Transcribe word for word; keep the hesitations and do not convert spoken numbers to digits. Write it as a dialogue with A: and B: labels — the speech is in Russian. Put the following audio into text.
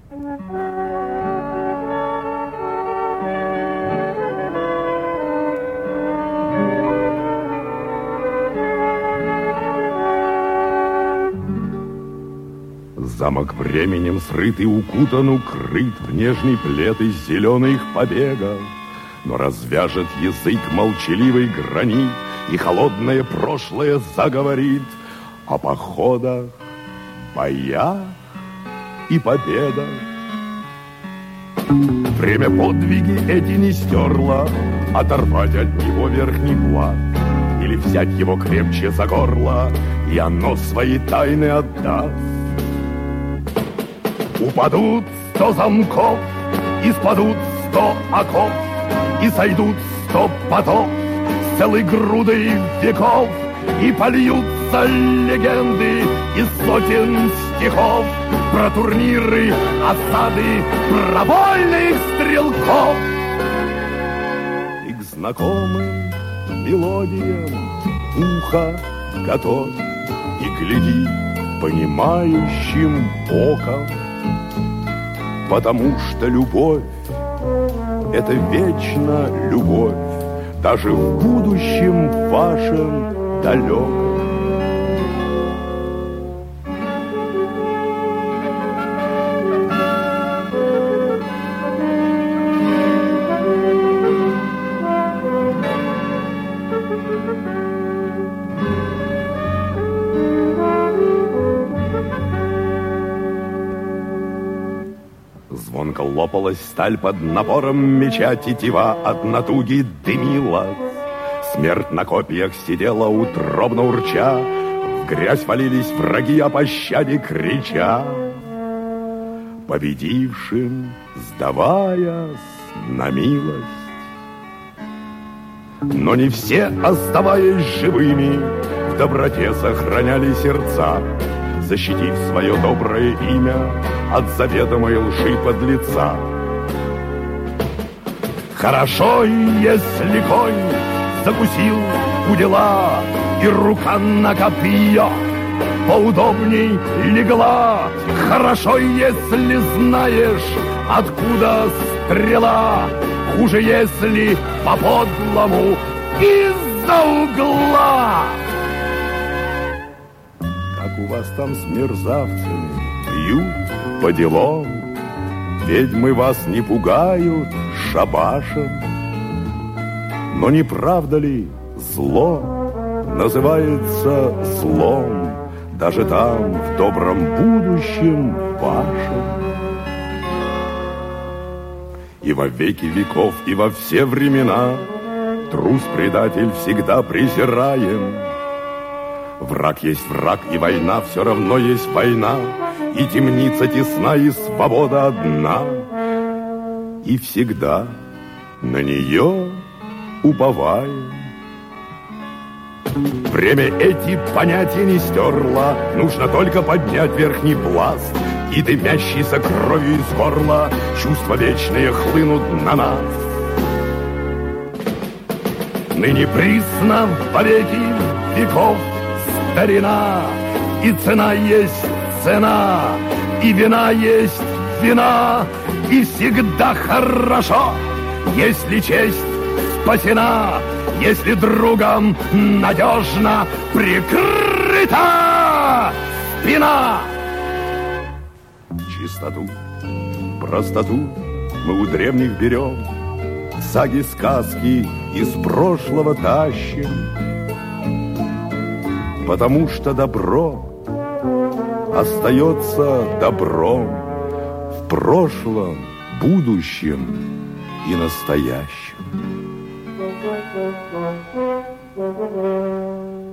A: Замок временем срыт и укутан, укрыт в нежный плед из зеленых побегов. Но развяжет язык молчаливый гранит, и холодное прошлое заговорит о походах, боях и победах. Время подвиги эти не стерло, оторвать от него верхний плат или взять его крепче за горло, и оно свои тайны отдаст. Упадут сто замков, и спадут сто оков, и сойдут сто потов с целой грудой веков, и польются легенды из сотен стихов про турниры, осады, про вольных стрелков. И к знакомым мелодиям ухо готовь, и гляди понимающим оком, потому что любовь — это вечно любовь, даже в будущем вашем далеком. Звонко лопалась сталь под напором меча, тетива от натуги дымилась. Смерть на копьях сидела утробно урча, в грязь валились враги, о пощаде крича. Победившим сдаваясь на милость. Но не все, оставаясь живыми, в доброте сохраняли сердца, защитив свое доброе имя от заведомой лжи подлеца. Хорошо, если конь закусил у дела, и рука на копье поудобней легла. Хорошо, если знаешь, откуда стрела. Хуже, если по-подлому из-за угла. Как у вас там с мерзавцами? Бьют по делам? Ведьмы вас не пугают шабашем? Но не правда ли зло называется злом даже там, в добром будущем вашем? И во веки веков, и во все времена трус-предатель всегда презираем. Враг есть враг, и война все равно есть война, и темница тесна, и свобода одна. И всегда на нее уповаем. Время эти понятия не стерло, нужно только поднять верхний пласт, и дымящийся кровью из горла чувства вечные хлынут на нас. Ныне присно во веки веков старина, и цена есть цена, и вина есть вина, и всегда хорошо, если честь спасена, если другом надежно прикрыта спина. Чистоту, простоту мы у древних берем, саги, сказки из прошлого тащим, потому что добро остается добром в прошлом, будущем и настоящем.